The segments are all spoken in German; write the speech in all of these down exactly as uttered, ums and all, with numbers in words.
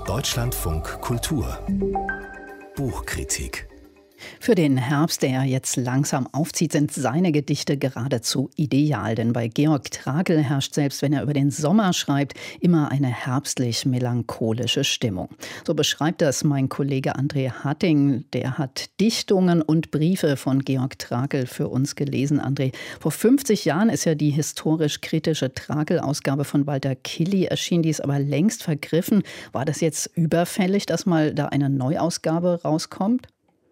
Deutschlandfunk Kultur Buchkritik. Für den Herbst, der jetzt langsam aufzieht, sind seine Gedichte geradezu ideal. Denn bei Georg Trakl herrscht, selbst wenn er über den Sommer schreibt, immer eine herbstlich-melancholische Stimmung. So beschreibt das mein Kollege André Hatting. Der hat Dichtungen und Briefe von Georg Trakl für uns gelesen. André, vor fünfzig Jahren ist ja die historisch-kritische Trakl-Ausgabe von Walter Kili erschienen. Die ist aber längst vergriffen. War das jetzt überfällig, dass mal da eine Neuausgabe rauskommt?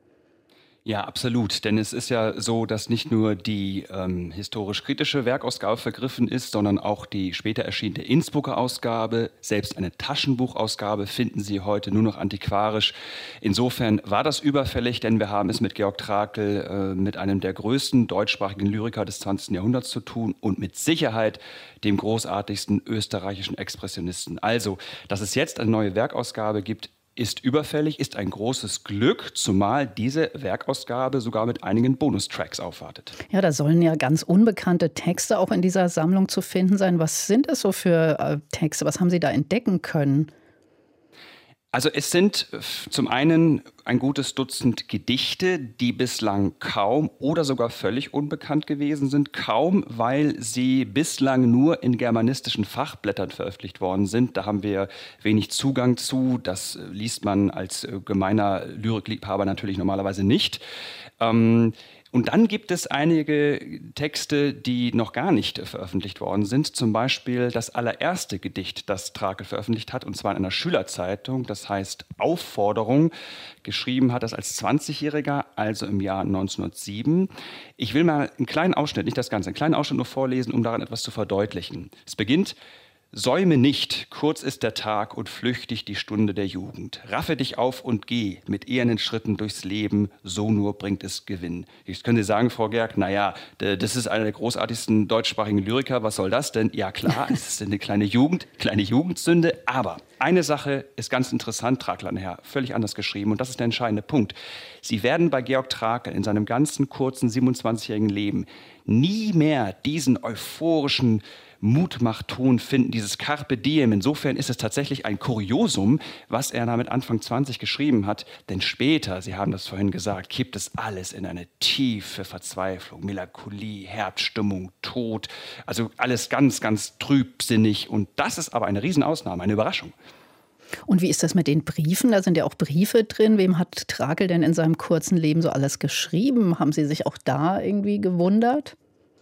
Ja, absolut. Denn es ist ja so, dass nicht nur die ähm, historisch-kritische Werkausgabe vergriffen ist, sondern auch die später erschienene Innsbrucker Ausgabe. Selbst eine Taschenbuchausgabe finden Sie heute nur noch antiquarisch. Insofern war das überfällig, denn wir haben es mit Georg Trakl, äh, mit einem der größten deutschsprachigen Lyriker des zwanzigsten Jahrhunderts zu tun und mit Sicherheit dem großartigsten österreichischen Expressionisten. Also, dass es jetzt eine neue Werkausgabe gibt, ist überfällig, ist ein großes Glück, zumal diese Werkausgabe sogar mit einigen Bonustracks aufwartet. Ja, da sollen ja ganz unbekannte Texte auch in dieser Sammlung zu finden sein. Was sind es so für äh, Texte? Was haben Sie da entdecken können? Also es sind zum einen ein gutes Dutzend Gedichte, die bislang kaum oder sogar völlig unbekannt gewesen sind. Kaum, weil sie bislang nur in germanistischen Fachblättern veröffentlicht worden sind. Da haben wir wenig Zugang zu. Das liest man als gemeiner Lyrikliebhaber natürlich normalerweise nicht. Ähm, Und dann gibt es einige Texte, die noch gar nicht veröffentlicht worden sind. Zum Beispiel das allererste Gedicht, das Trakl veröffentlicht hat, und zwar in einer Schülerzeitung. Das heißt Aufforderung. Geschrieben hat das als zwanzigjähriger, also im Jahr neunzehnhundertsieben. Ich will mal einen kleinen Ausschnitt, nicht das Ganze, einen kleinen Ausschnitt nur vorlesen, um daran etwas zu verdeutlichen. Es beginnt: Säume nicht, kurz ist der Tag und flüchtig die Stunde der Jugend. Raffe dich auf und geh mit ehernen Schritten durchs Leben, so nur bringt es Gewinn. Jetzt können Sie sagen, Frau Gerg, naja, das ist einer der großartigsten deutschsprachigen Lyriker, was soll das denn? Ja klar, es ist eine kleine Jugend, kleine Jugendsünde, aber eine Sache ist ganz interessant, Trakl nachher völlig anders geschrieben, und das ist der entscheidende Punkt. Sie werden bei Georg Trakl in seinem ganzen kurzen siebenundzwanzigjährigen Leben nie mehr diesen euphorischen Mutmachton finden, dieses Carpe Diem. Insofern ist es tatsächlich ein Kuriosum, was er da mit Anfang zwanzig geschrieben hat. Denn später, Sie haben das vorhin gesagt, kippt es alles in eine tiefe Verzweiflung, Melancholie, Herbststimmung, Tod. Also alles ganz, ganz trübsinnig. Und das ist aber eine Riesenausnahme, eine Überraschung. Und wie ist das mit den Briefen? Da sind ja auch Briefe drin. Wem hat Trakl denn in seinem kurzen Leben so alles geschrieben? Haben Sie sich auch da irgendwie gewundert?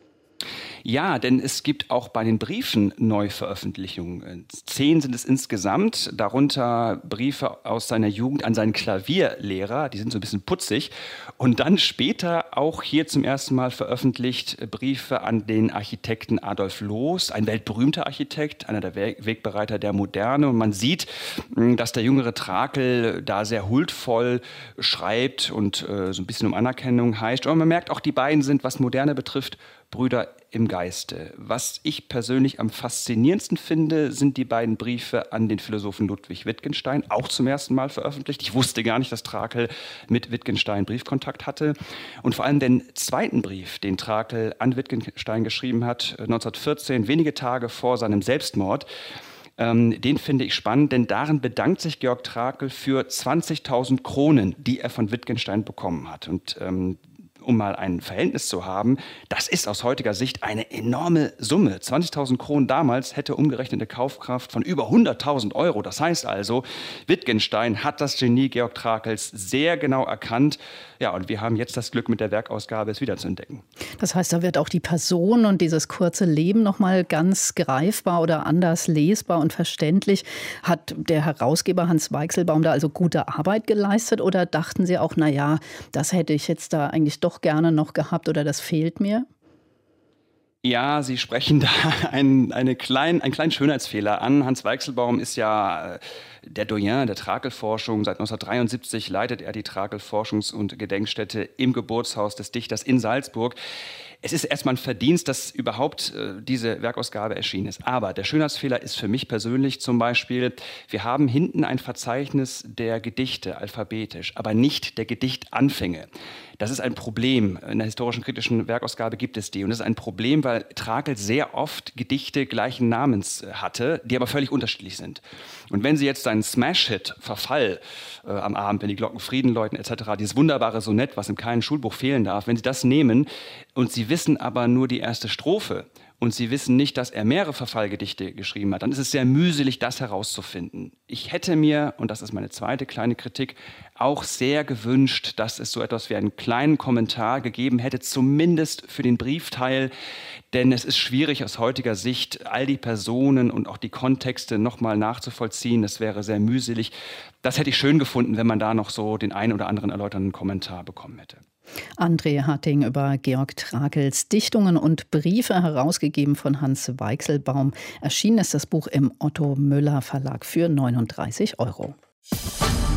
Ja, denn es gibt auch bei den Briefen Neuveröffentlichungen. Zehn sind es insgesamt, darunter Briefe aus seiner Jugend an seinen Klavierlehrer, die sind so ein bisschen putzig. Und dann später auch hier zum ersten Mal veröffentlicht Briefe an den Architekten Adolf Loos, ein weltberühmter Architekt, einer der Wegbereiter der Moderne. Und man sieht, dass der jüngere Trakl da sehr huldvoll schreibt und äh, so ein bisschen um Anerkennung heischt. Und man merkt auch, die beiden sind, was Moderne betrifft, Brüder im Geiste. Was ich persönlich am faszinierendsten finde, sind die beiden Briefe an den Philosophen Ludwig Wittgenstein, auch zum ersten Mal veröffentlicht. Ich wusste gar nicht, dass Trakl mit Wittgenstein Briefkontakt hatte. Und vor allem den zweiten Brief, den Trakl an Wittgenstein geschrieben hat, neunzehnhundertvierzehn, wenige Tage vor seinem Selbstmord. Ähm, den finde ich spannend, denn darin bedankt sich Georg Trakl für zwanzigtausend Kronen, die er von Wittgenstein bekommen hat. Und ähm, um mal ein Verhältnis zu haben, das ist aus heutiger Sicht eine enorme Summe. zwanzigtausend Kronen damals hätte umgerechnet eine Kaufkraft von über hunderttausend Euro. Das heißt also, Wittgenstein hat das Genie Georg Trakls sehr genau erkannt. Ja, und wir haben jetzt das Glück, mit der Werkausgabe es wieder zu entdecken. Das heißt, da wird auch die Person und dieses kurze Leben noch mal ganz greifbar oder anders lesbar und verständlich. Hat der Herausgeber Hans Weichselbaum da also gute Arbeit geleistet oder dachten Sie auch, na ja, das hätte ich jetzt da eigentlich doch gerne noch gehabt oder das fehlt mir? Ja, Sie sprechen da einen, eine klein, einen kleinen Schönheitsfehler an. Hans Weichselbaum ist ja der Doyen der Trakl-Forschung. Seit neunzehnhundertdreiundsiebzig leitet er die Trakl-Forschungs- und Gedenkstätte im Geburtshaus des Dichters in Salzburg. Es ist erstmal ein Verdienst, dass überhaupt äh, diese Werkausgabe erschienen ist. Aber der Schönheitsfehler ist für mich persönlich zum Beispiel, wir haben hinten ein Verzeichnis der Gedichte alphabetisch, aber nicht der Gedichtanfänge. Das ist ein Problem. In der historischen kritischen Werkausgabe gibt es die. Und das ist ein Problem, weil Trakel sehr oft Gedichte gleichen Namens hatte, die aber völlig unterschiedlich sind. Und wenn Sie jetzt einen Smash-Hit, Verfall äh, am Abend, wenn die Glocken Frieden läuten et cetera, dieses wunderbare Sonett, was in keinem Schulbuch fehlen darf, wenn Sie das nehmen und Sie wissen aber nur die erste Strophe und Sie wissen nicht, dass er mehrere Verfallgedichte geschrieben hat, dann ist es sehr mühselig, das herauszufinden. Ich hätte mir, und das ist meine zweite kleine Kritik, auch sehr gewünscht, dass es so etwas wie einen kleinen Kommentar gegeben hätte, zumindest für den Briefteil. Denn es ist schwierig aus heutiger Sicht, all die Personen und auch die Kontexte nochmal nachzuvollziehen. Das wäre sehr mühselig. Das hätte ich schön gefunden, wenn man da noch so den einen oder anderen erläuternden Kommentar bekommen hätte. André Harting über Georg Trakls Dichtungen und Briefe, herausgegeben von Hans Weichselbaum. Erschienen ist das Buch im Otto Müller Verlag für neununddreißig Euro.